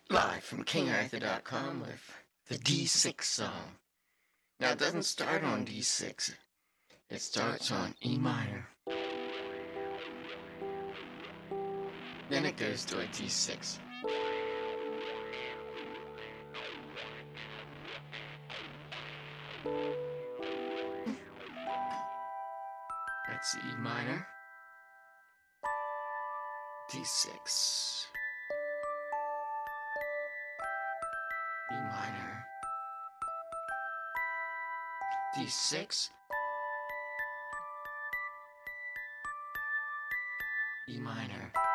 Live from KingArthur.com with the D6 song. Now it doesn't start on D6. It starts on E minor. Then it goes to a D6. That's E minor. D6. E minor. D6. E minor.